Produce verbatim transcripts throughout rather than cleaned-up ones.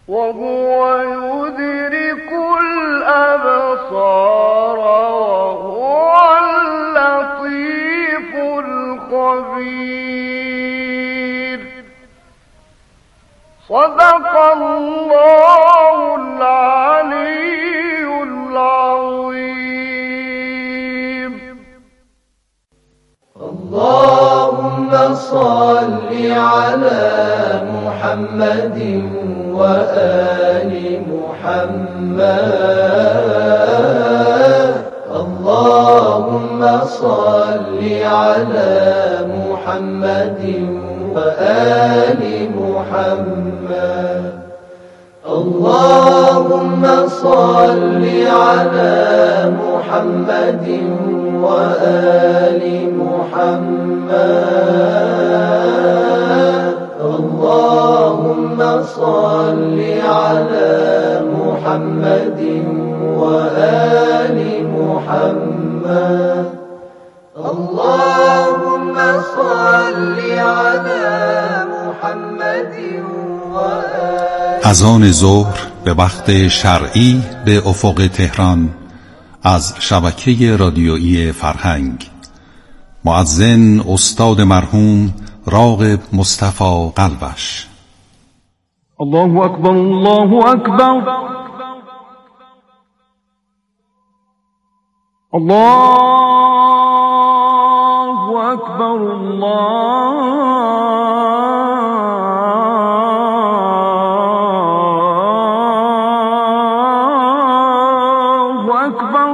وهو يدرك الأبصار وهو اللطيف الخبير. صدق الله العلي العظيم. اللهم صل على محمد وآل محمد. اللهم صل على محمد وآل محمد. اللهم صل على محمد وآل محمد. اللهم صل على محمد وآل محمد. اللهم صل على محمد وآل. اذان ظهر به وقت شرعی به افق تهران از شبکه رادیویی فرهنگ. مؤذن استاد مرحوم راغب مصطفی قلبش. الله اکبر الله اکبر الله اکبر الله اکبر.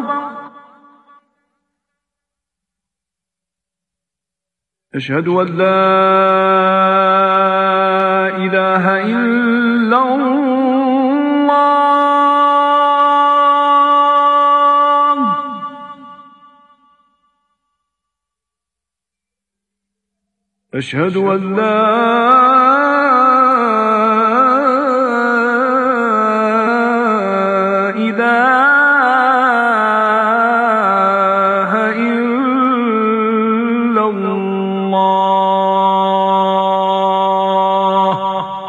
اشهد ان لا اله الا الله. اشهد ان لا اله الا الله.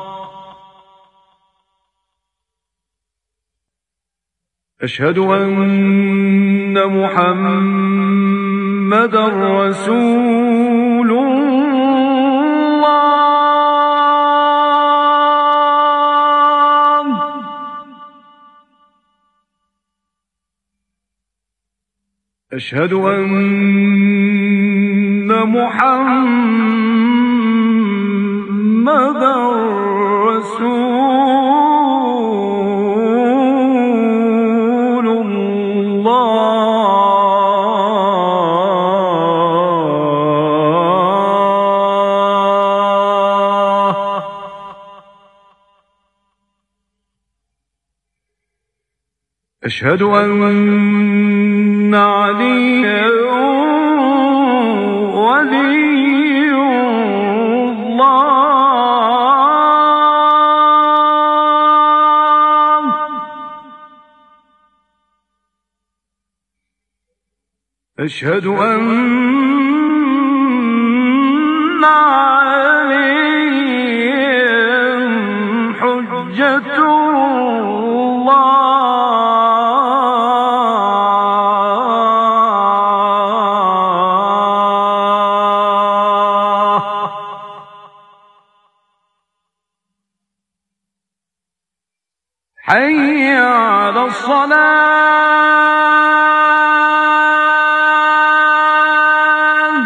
أشهد أن محمدا رسول الله. أشهد أن محمدا رسول أشهد أن عليا ولي الله. أشهد أن عليا حجة الله. حي على الصلاة.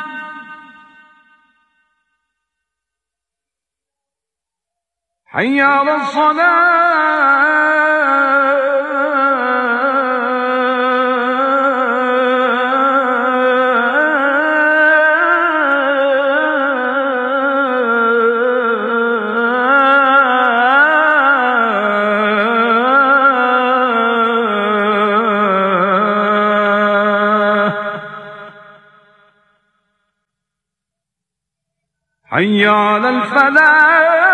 حي على حي على الفلاح.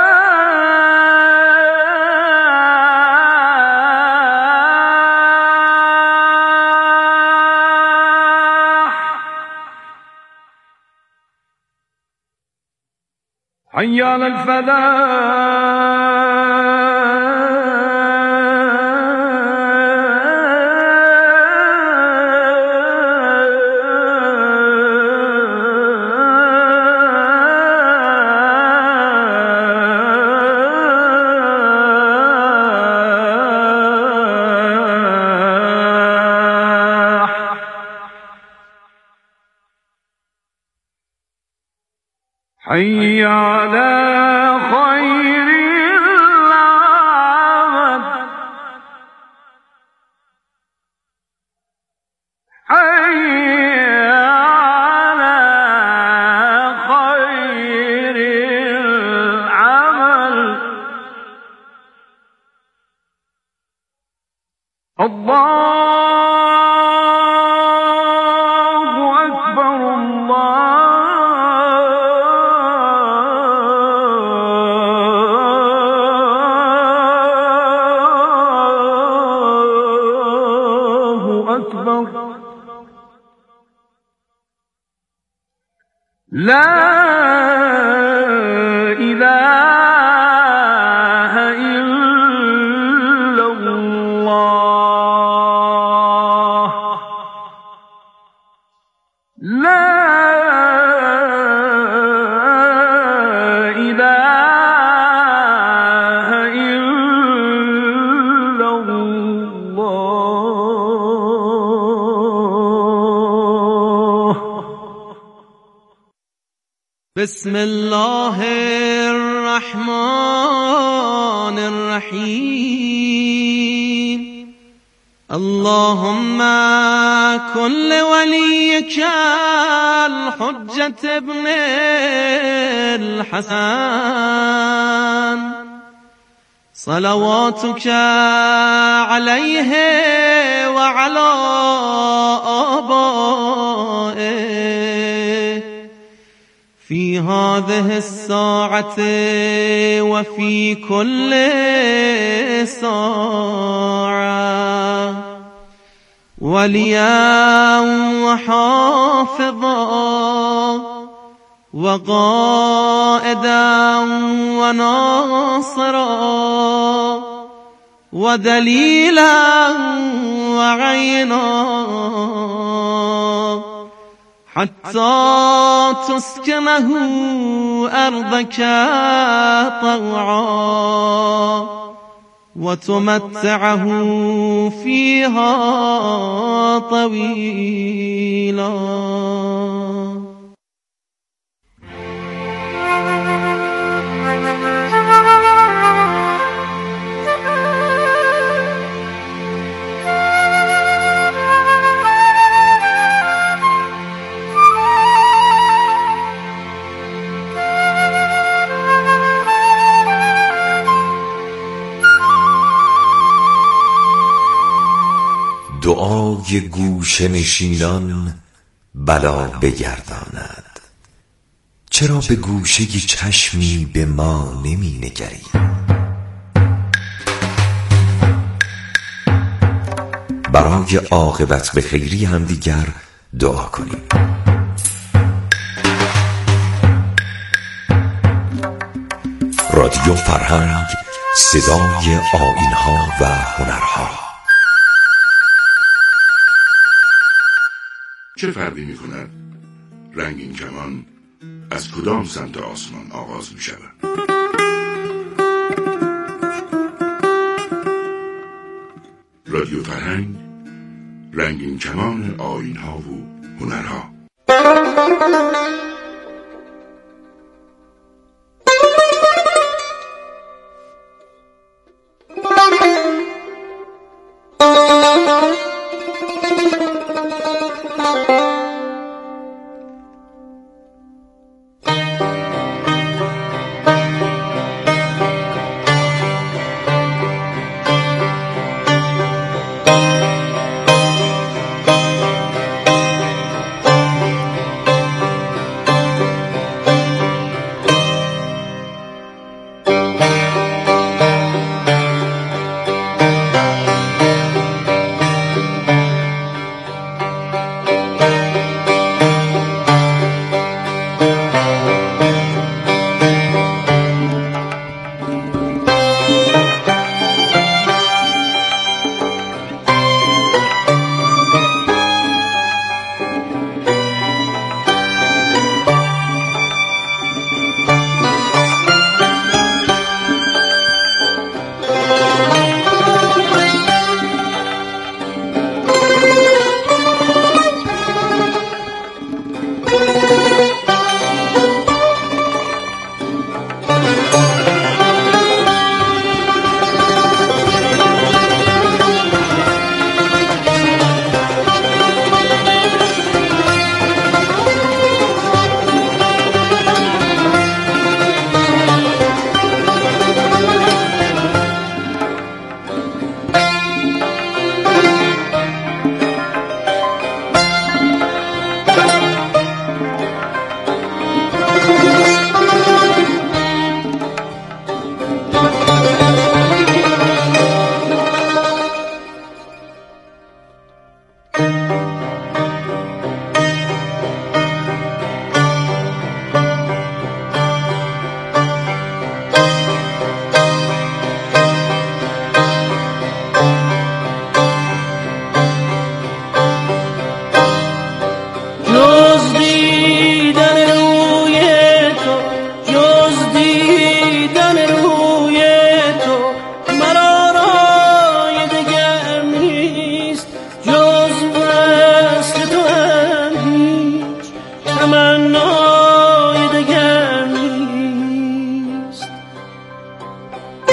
حي على الفلاح. حي على خير العمل حي على خير العمل الله لا إله إلا الله لا إله إلا الله. بسم الله الرحمن الرحيم. اللهم كن لوليك الحجة ابن الحسن صلواتك عليه وعلى آبائه في هذه الساعة وفي كل ساعة وليا وحافظا وقائدا وناصرا ودليلا وعينا حتى تسكنه أرضك طوعا وتمتعه فيها طويلا. دعای گوشه نشینان بلا بگرداند. چرا به گوشه چشمی به ما نمی نگری؟ برای عاقبت به خیری هم دیگر دعا کنیم. رادیو فرهنگ، صدای آیین‌ها و هنرها. چه فرقی می کند رنگین کمان از کدام سمت آسمان آغاز می شود؟ رادیو فرهنگ، رنگین کمان آیین‌ها و هنرها.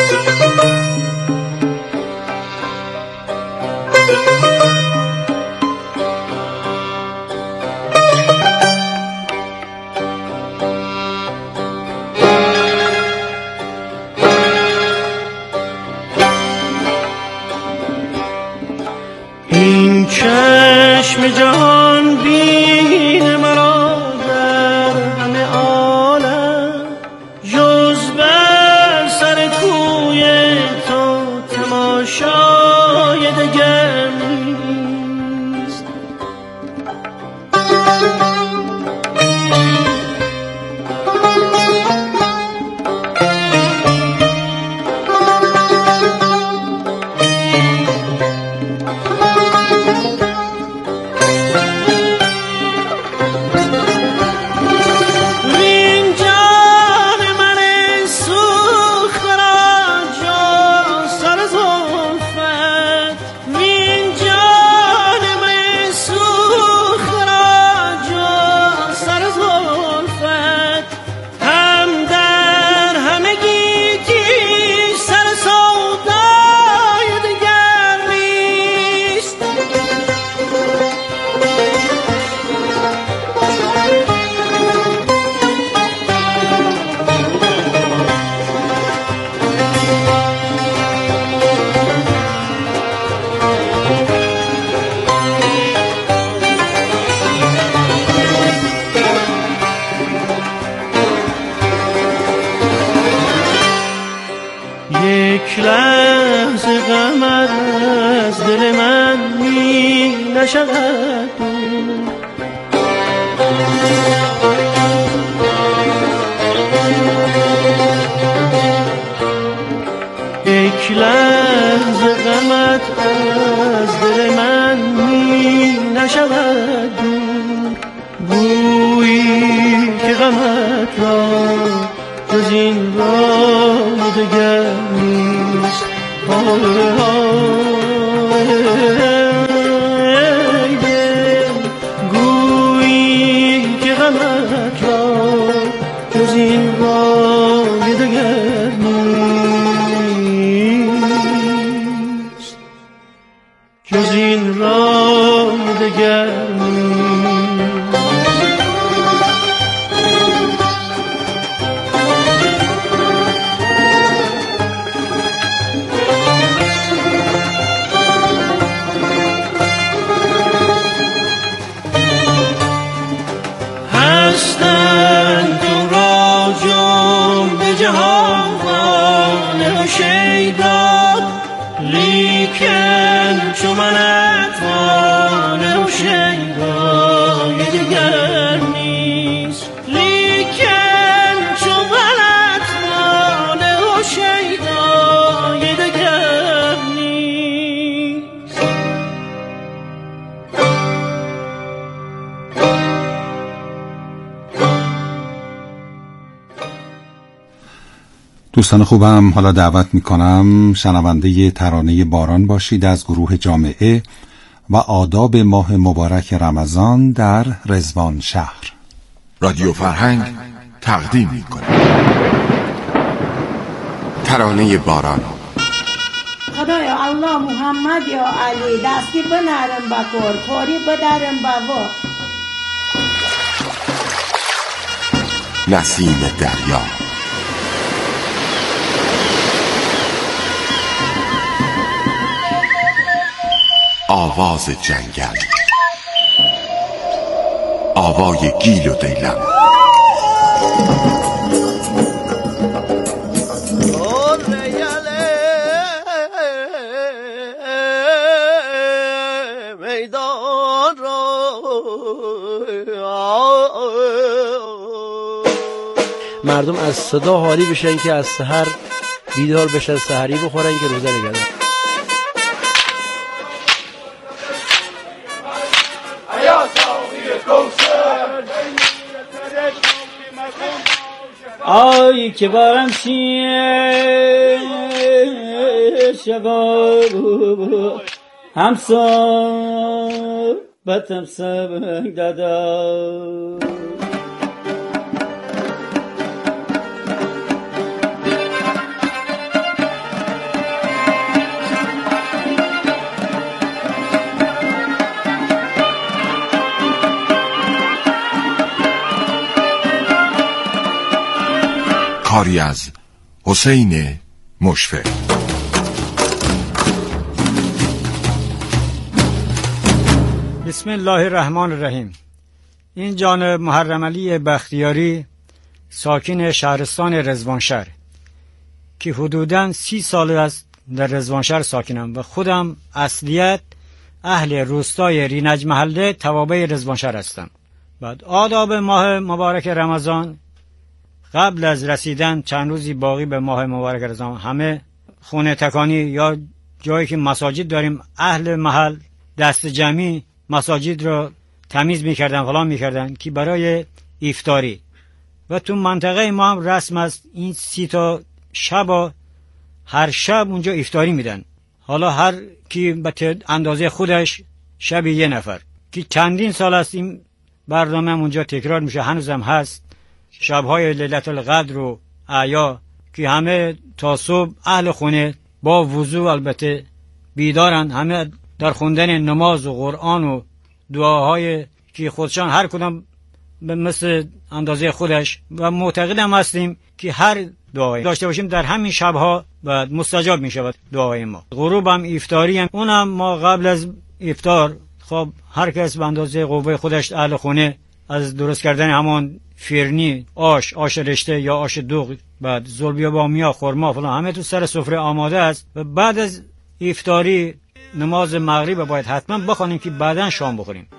چشم جهان بین مرا در همه عالم جز بر سر کوی تو تماشای دگر نیست. یک لحظه غمت از دل من می نشود دور. یک لحظه غمت از دل من می نشود دور. گویی که غمت را جز این راه دگر نیست. گویی که غمت را جز این راه دگر نیست. جز این راه دگر نیست. هستند تو را جمله جهان و شیدا، لیکن چو منت وانه و شیدای دیگر نیست. لیکن چو منت وانه و شیدای دیگر نیست. دوستان خوبم، حالا دعوت میکنم شنونده ترانه باران باشید از گروه جامعه و آداب ماه مبارک رمضان در رضوان شهر. رادیو فرهنگ تقدیم میکنه ترانه باران. خدایا الله محمد یا علی دستی بنرم بکار کاری بدرم بوا. نسیم دریا. آواز جنگل. آوای گیل و دیلم. میدان را مردم از صدا حالی بشن که از سحر بیدار بشن، سحری بخورن که روزه نگردن. آی که بارم چیه شباب همسا بطم سبک دادا. کاری از حسین مشفق. بسم الله الرحمن الرحیم. این جان محرم علی بختیاری ساکن شهرستان رضوانشهر که حدوداً سی سال است در رضوانشهر ساکنم و خودم اصلیت اهل روستای رینج محله توابع رضوانشهر هستم. بعد آداب ماه مبارک رمضان، قبل از رسیدن چند روزی باقی به ماه مبارک رمضان، همه خونه تکانی یا جایی که مساجد داریم اهل محل دست جمعی مساجد را تمیز میکردن، فلان میکردن که برای افطاری. و تو منطقه ما هم رسم است این سی تا شب هر شب اونجا افطاری میدن. حالا هر کی به اندازه خودش شب یه نفر، که چندین سال است این برنامه هم اونجا تکرار میشه، هنوزم هست. شبهای لیلت القدر و اعیا که همه تا صبح اهل خونه با وضو البته بیدارن، همه در خوندن نماز و قرآن و دعاهای که خودشان هر کدام به مثل اندازه خودش، و معتقدم هستیم که هر دعایی داشته باشیم در همین شبها بعد مستجاب می شود دعای ما. غروب هم افطاری هم اونم ما قبل از افطار خب هر کس به اندازه قوه خودش اهل خونه از درست کردن همان فرنی، آش، آش رشته یا آش دوغ، بعد زلبیا بامیا، خرما فلان همه تو سر سفره آماده است. و بعد از افطاری نماز مغرب باید حتما بخوانیم که بعداً شام بخوریم.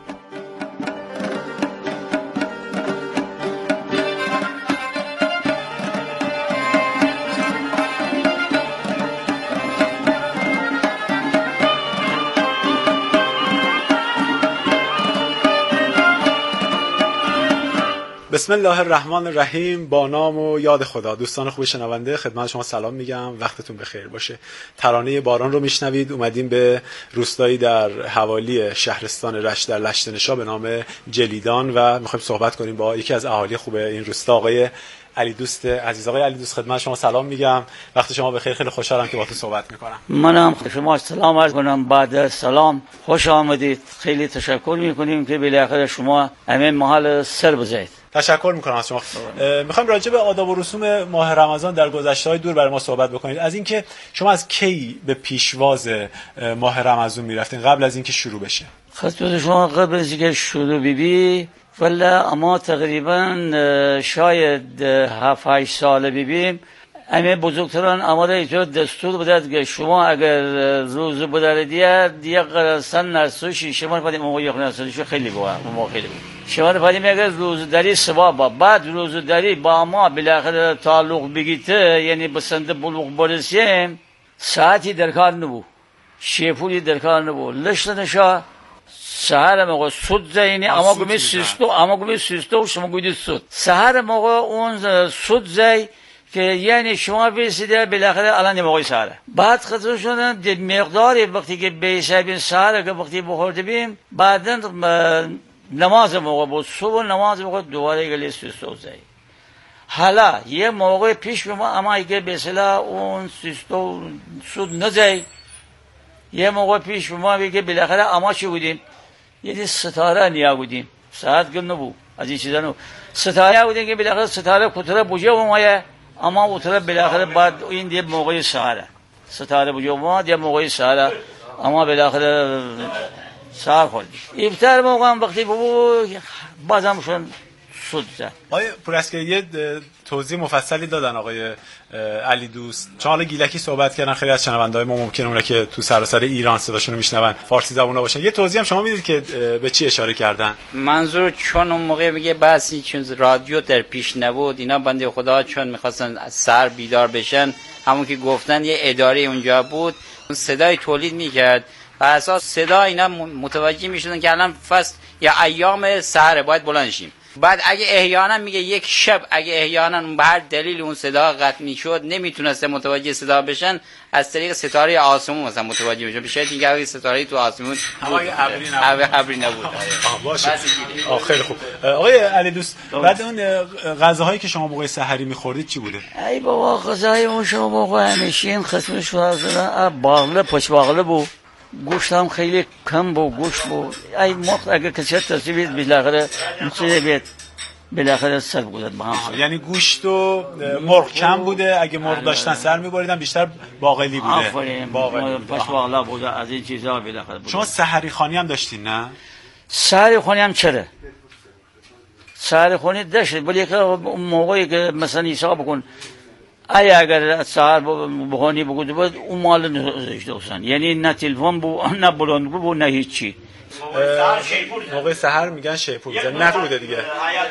بسم الله الرحمن الرحیم. با نام و یاد خدا. دوستان خوب شنونده، خدمت شما سلام میگم، وقتتون بخیر باشه. ترانه باران رو میشنوید. اومدیم به روستایی در حوالی شهرستان رشت در لشت‌نشا به نام جلیدان و میخوایم صحبت کنیم با یکی از اهالی خوب این روستا، آقای علی دوست عزیز. آقای علی دوست، خدمت شما سلام میگم، وقت شما بخیر. خیلی خوشحالم که باهاتون صحبت میکنم. منم شما سلام عرض کنم. بعد سلام خوش آمدید. خیلی تشکر میکنیم که بالاخره شما همین محل سر بزنید. تشکر میکنم از شما. میخوایم راجع به آداب و رسوم ماه رمضان در گذشته‌های دور برای ما صحبت بکنید. از اینکه شما از کی به پیشواز ماه رمضان میرفتین قبل از اینکه شروع بشه؟ خدمت شما قبل از اینکه شروع ببی ولی اما تقریبا شاید هفت هشت سال ببیم همه بزرگتران آماده ایجا دستور بودند که شما اگر روز بداره دیگر دیگر سن نرسوشی شما پدیم موقع یک نرسوشی خیلی بود موقع خیلی بود شما پدیم اگر روزداری ثواب بعد روزداری با ما بالاخره تعلق بگیته یعنی بسنده بلوغ برسیم ساعتی درکار نبود شیفولی درکار نبود لشتنشا سهر موقع سود زینی اما گمی سیستو اما گمی سیستو شما گویید سود سهر موقع اون سود زی که یعنی شما برسیده بالاخره الان موقع سهره بعد خطر شدن دید مقداری وقتی که بیشترین سهره که وقتی بخورده بیم بعدا نماز موقع بود صبح نماز موقع دوباره گلی سیستو زی حالا یه موقع پیش به ما اما اگه به اصطلاح اون سیستو سود نزی یه موقع پیش به ما بگه بالاخره اما چی بودیم یعنی ستاره نیا بودیم ساعت گل نبود از این چیزا نبود ستاره بودیم که بالاخره ستاره کتره بوجه و مایه اما اوتره بالاخره بعد این دیگه موقع سهره ستاره بوجه و ما دیگه موقع سهره اما بالاخره سهر خوردیم افطار موقع هم وقتی بود بازم شون سود زد. آقای پوراسکر یه توضیح مفصلی دادن آقای علی دوست، چون حالا گیلکی صحبت کردن خیلی از شنونده‌های ما ممکنه اونا که تو سراسر ایران صداشون رو میشنون فارسی زبونا باشن، یه توضیح هم شما میدید که به چی اشاره کردن؟ منظور چون اون موقع میگه بحثی چون رادیو در پیش نبود اینا بنده خدا چون میخواستن سر بیدار بشن همون که گفتن یه اداره اونجا بود صدای تولید میکرد و اساس صدا اینا متوجه میشدن که الان فصل یا ایام سحر باید بلند شیم. بعد اگه احیانا میگه یک شب اگه احیانا به هر دلیل اون صدا قطع میشد نمیتونسته متوجه صدا بشن از طریق ستاره آسمون مثلا متوجه بشن به شاید اینکه ستاره تو آسمون هوای ابری نبود ابری نبود باشه آ خیلی خوب. آقای علی دوست بعد اون غذاهایی که شما موقع سحری میخوردید چی بوده؟ ای بابا غذای اون شما موقع همیشه خدمتش شما باقله پشت باقله بود گوشت هم خیلی کم بود گوشت بود ای مخت اگه کسی تصویت بالاخره مصیبه بیت بالاخره سر بگذارد با هم. یعنی گوشت و مرغ کم بوده، اگه مرغ داشتن سر می‌بریدن، بیشتر باقلی بوده. آفرین، باقلی پس باقلا بوده، از این چیزا بالاخره بوده. شما سحری خانی هم داشتین نه؟ سحری خانی هم چرا؟ سحری خانی داشت، ولی که اون موقعی که مثلا حساب بکن ای اگر سحر بخوانی بگوده بود اون مال نشدوستن، یعنی نه تلفن بو نه بلندگو بو نه هیچی. موقع سحر میگن شیپور بزن نبوده دیگه.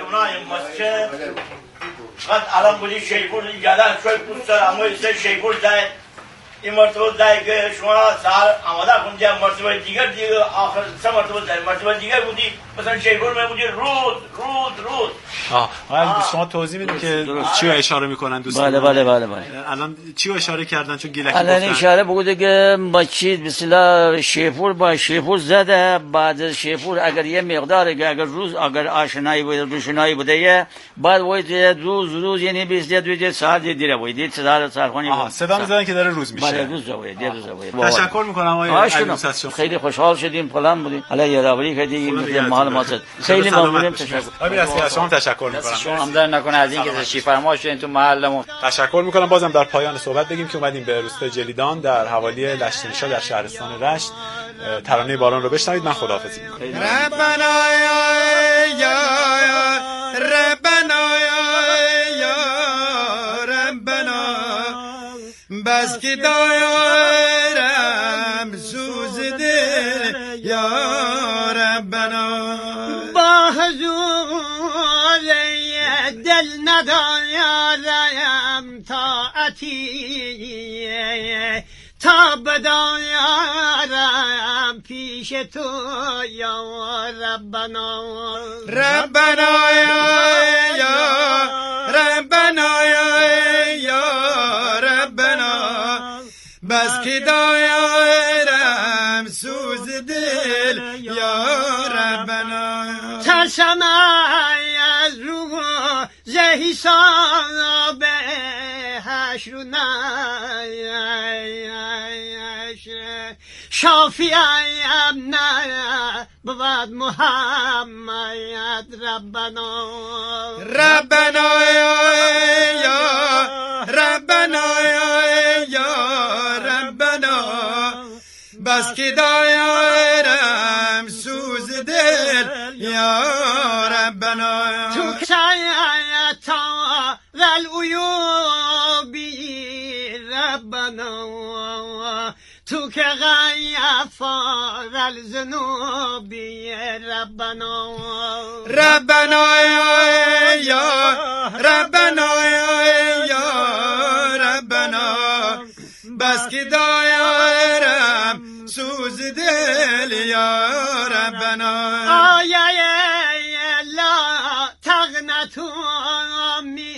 قد الان بودی شیپور گردن شوی پوستر اما ایسته شیپور زای این مرتبه زای که شما سحر آماده کن جا مرتبه دیگر دیگر آخر سه مرتبه زای مرتبه دیگر بودی مثلا شیپور می بودی رود رود رود. آه آه شما توضیح میدید که چی رو اشاره میکنن دوستان؟ بله بله بله بله. الان چی رو اشاره کردن چون گیلکی گفتن؟ الان اشاره بگوده که مچید مثلا شیپور با شیپور زده، بعد از شیپور اگر یه مقدار اگر روز اگر آشنایی بوده روشنایی بوده بعد وقت روز روز یعنی بیست دو ساعت دیره بوده صدا سرخونی. آها صدا میزنن که داره روز میشه. بله روز بوده روز بوده. تشکر میکنم آقای علیموسد شما. خیلی خوشحال شدیم پلان بودیم. حالا یادآوری کردیم مال ما شد. خیلی ممنونم. تشکر. آقای از شما تشکر میکنم. شما هم در نکنه از اینکه تشریف فرما شدین تو محلمون. تشکر میکنم. بازم در پایان صحبت بگیم که اومدیم به روستای جلیدان در حوالی لشتینشا در شهرستان رشت ترانه باران رو بشنوید. من خداحافظی میکنم. ربنا یا ربنا یا ربنا بس که دایرم سوز دل یا ربنا با حضور دل ندارم طاعتی تا بدارم پیش تو یا ربنا ربنا یا ربنا یا ربنا بس که دایرم سوز دل یا ربنا ترسم از روح زهی صاحب حشر و نعش شافیم نه بود محمد ربنا ربنا یا ربنا یا ربنا بس که دایرم سوز دل یا ربنا تو تا العیوبی ربنا تو که غفار الذنوبی ربنا ربنا یا ربنا یا ربنا بس که دایرم سوز دل یا ربنا آیه لا تغنتو می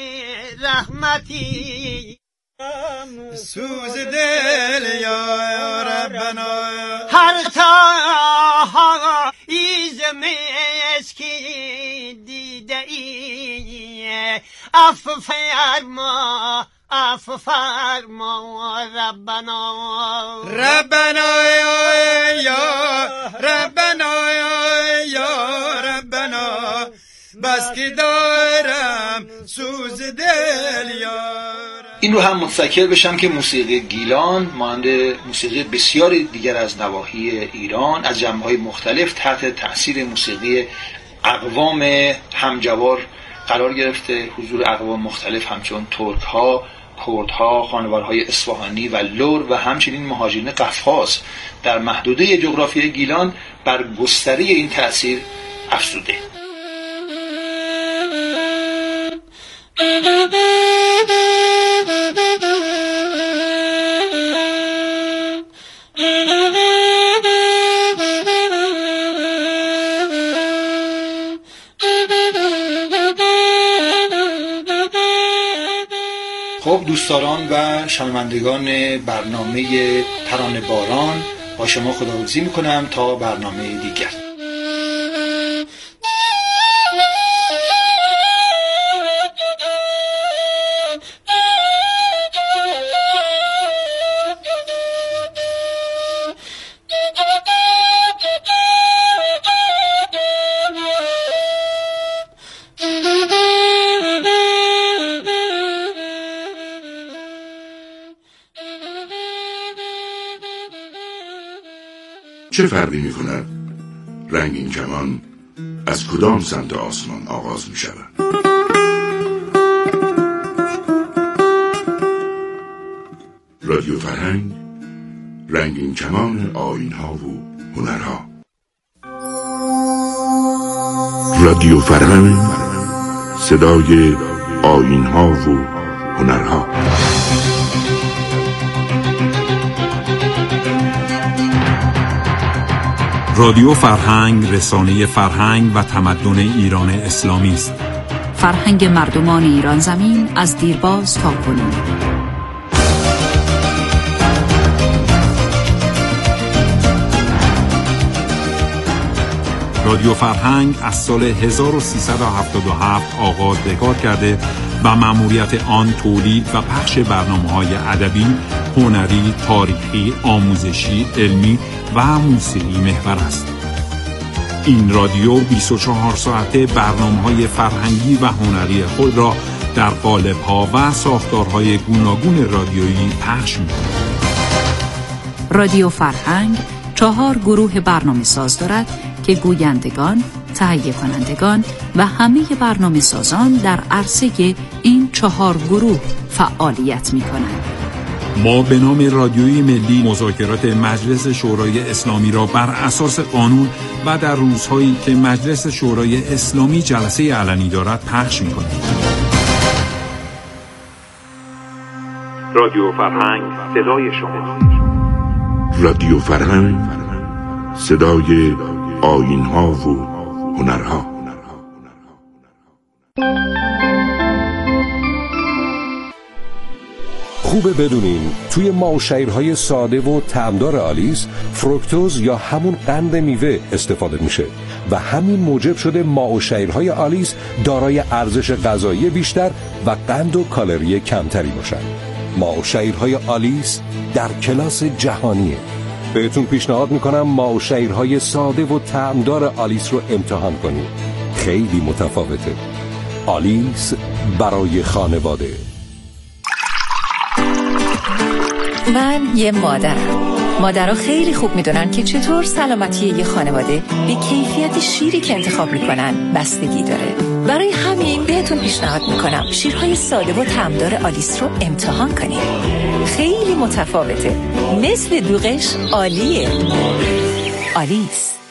رحمتی سوز دل یا ربنا هر تا ایز مسکین دیده ای عفو فرما عفو فرما ربنا ربنا یا ربنا یا ربنا بس که دارم سوز دل یا. این رو هم متذکر بشم که موسیقی گیلان مانند موسیقی بسیار دیگر از نواحی ایران از جنبه‌های مختلف تحت تأثیر موسیقی اقوام همجوار قرار گرفته. حضور اقوام مختلف همچون ترک‌ها، کردها، خانوارهای اصفهانی و لور و همچنین مهاجرین قفقاز در محدوده جغرافیای گیلان بر گستره این تأثیر افزوده. خب دوستداران و شنوندگان برنامه ترانه باران، با شما خداحافظی میکنم تا برنامه دیگر. چه فرقی می کند رنگین کمان از کدام سمت آسمان آغاز می شود؟ رادیو فرهنگ، رنگین کمان آیین‌ها و هنرها. رادیو فرهنگ، صدای آیین‌ها و هنرها. رادیو فرهنگ رسانه فرهنگ و تمدن ایران اسلامی است. فرهنگ مردمان ایران زمین از دیرباز تا کنون. رادیو فرهنگ از سال هزار و سیصد و هفتاد و هفت آغاز به کار کرده و مأموریت آن تولید و پخش برنامه‌های ادبی، هنری، تاریخی، آموزشی، علمی و موسیقی محور است. این رادیو بیست و چهار ساعته برنامه‌های فرهنگی و هنری خود را در قالب‌ها و ساختارهای گوناگون رادیویی پخش می‌کند. رادیو فرهنگ چهار گروه برنامه ساز دارد که گویندگان، تهیه کنندگان و همه برنامه سازان در عرصه این چهار گروه فعالیت می کنند. ما به نام رادیوی ملی مذاکرات مجلس شورای اسلامی را بر اساس قانون و در روزهایی که مجلس شورای اسلامی جلسه علنی دارد پخش می کنیم. رادیو فرهنگ، صدای شما. رادیو فرهنگ، صدای آیین‌ها و هنرها. خوبه بدونین توی ماوشیرهای ساده و طعمدار آلیس فروکتوز یا همون قند میوه استفاده میشه و همین موجب شده ماوشیرهای آلیس دارای ارزش غذایی بیشتر و قند و کالری کمتری باشن. ماوشیرهای آلیس در کلاس جهانیه. بهتون پیشنهاد میکنم ماوشیرهای ساده و طعمدار آلیس رو امتحان کنید. خیلی متفاوته. آلیس برای خانواده. من یه مادرم. مادرها خیلی خوب میدونن که چطور سلامتی یه خانواده به کیفیت شیری که انتخاب میکنن بستگی داره. برای همین بهتون پیشنهاد میکنم شیرهای ساده و طعمدار آلیس رو امتحان کنید. خیلی متفاوته. مثل دوغش عالیه. آلیس.